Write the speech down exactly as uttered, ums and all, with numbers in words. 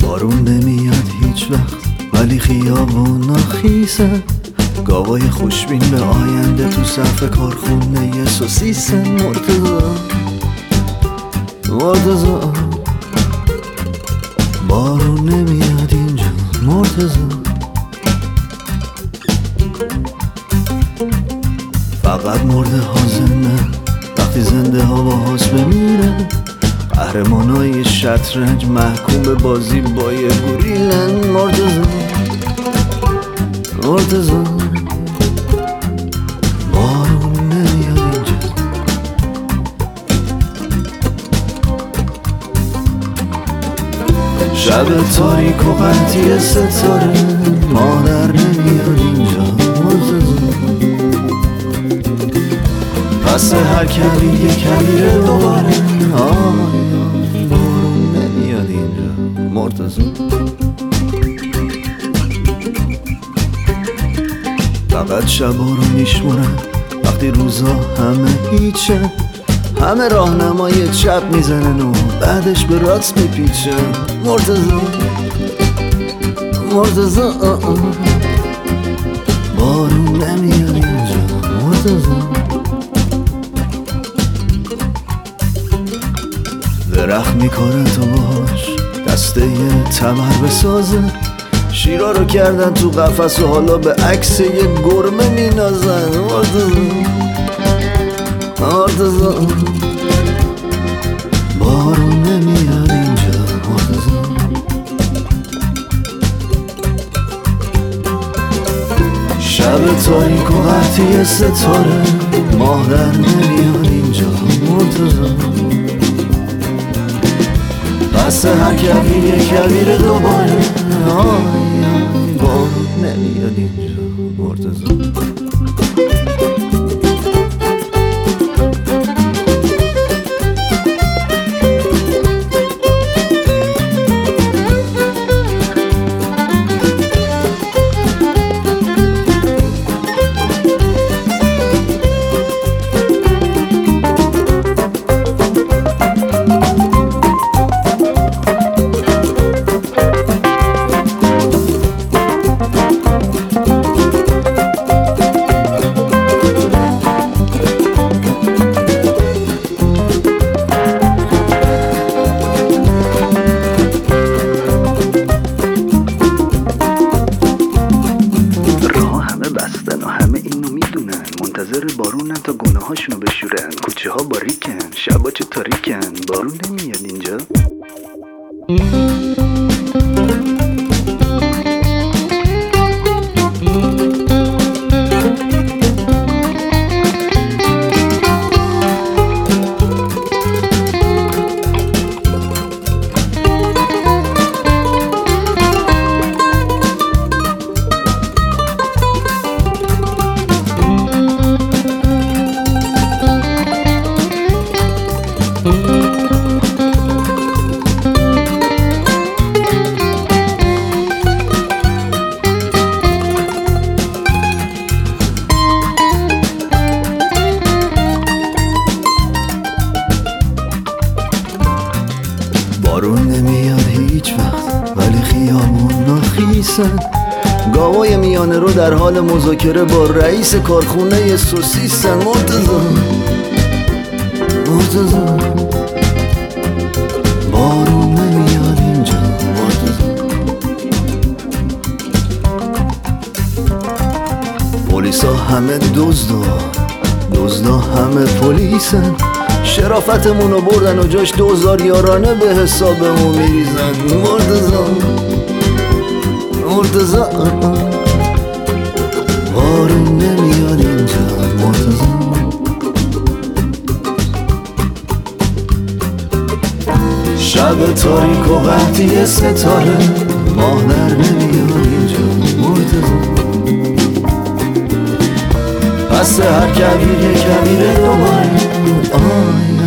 بارون نمیاد هیچ وقت ولی خیابونا خیسن، گاوای خوشبین به آینده تو صف کارخونه سوسیسن. مرتضی مرتضی بارون نمیاد اینجا. مرتضی فقط مرده ها زنده وقتی زنده ها با هاست بمیره. قهرمانای شطرنج محکوم به بازی با یه گوریلن. مرتضی مرتضی بارون نمیاد اینجا. شب تاریک و قطعی ستاره مادر نمیاد اینجا. مرتضی پس هر کبیر یه کبیر دوباره. آیا بارون نمیاد اینجا. مرتضی فقط شبا رو میشمونن وقتی روزا همه هیچه، همه راهنمای چپ میزنن و بعدش به راست میپیچن. مرتضی مرتضی بارون نمیاد اینجا. مرتضی درخت میکنه تو باش دسته یه تمر بسازه، شیرا رو کردن تو قفس و حالا به عکس یه گرمه مینازن. مرتضی مرتضی بارون نمیاد اینجا. مرتضی شب تاریک و قطعی ستاره ماه در نمیاد اینجا. مرتضی پس هر کبیر یه کبیر دوباره. آیا بارون نمیاد اینجا. مرتضی منتظر بارونن تا گناه هاشونو بشورن. کوچه ها باریکن شبا چه تاریکن. بارون نمیاد اینجا. بارون نمیاد هیچ وقت ولی خیابونا خیسن، گاوای میانه رو در حال مذاکره با رئیس کارخونه سوسیسن. مرتضی مرتضی بارون نمیاد اینجا. مرتضی پلیسا همه دزدا دزدا همه پلیسن، شرافتمونو بردن و جاش دوزار یارانه به حسابمون میریزن. مرتضی مرتضی بارون نمیاد اینجا. مرتضی شب تاریک و قطعی ستاره ماه در نمیاد اینجا. مرتضی پس هر کبیر یه کبیر دوباره. آیا